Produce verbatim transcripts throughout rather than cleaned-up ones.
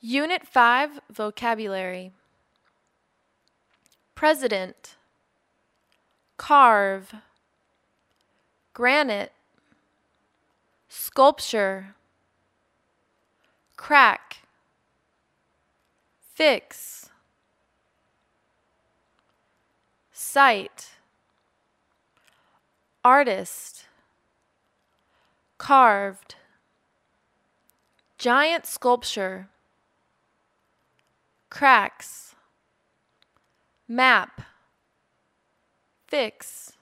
Unit five, Vocabulary. President, carve, granite, sculpture, crack, fix, site, artist, carved, giant sculpture, cracks, map, fix.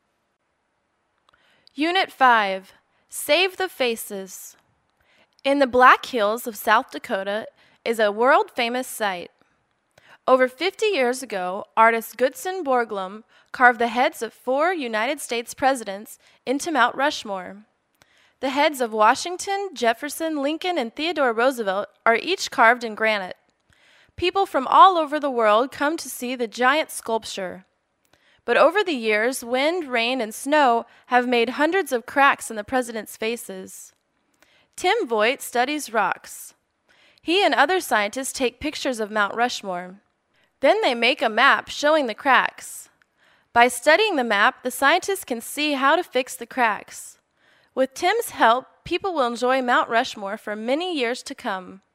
Unit five, Save the Faces. In the Black Hills of South Dakota is a world-famous site. Over fifty years ago, artist Gutzon Borglum carved the heads of four United States presidents into Mount Rushmore. The heads of Washington, Jefferson, Lincoln, and Theodore Roosevelt are each carved in granite. People from all over the world come to see the giant sculpture. But over the years, wind, rain, and snow have made hundreds of cracks in the presidents' faces. Tim Voigt studies rocks. He and other scientists take pictures of Mount Rushmore. Then they make a map showing the cracks. By studying the map, the scientists can see how to fix the cracks. With Tim's help, people will enjoy Mount Rushmore for many years to come.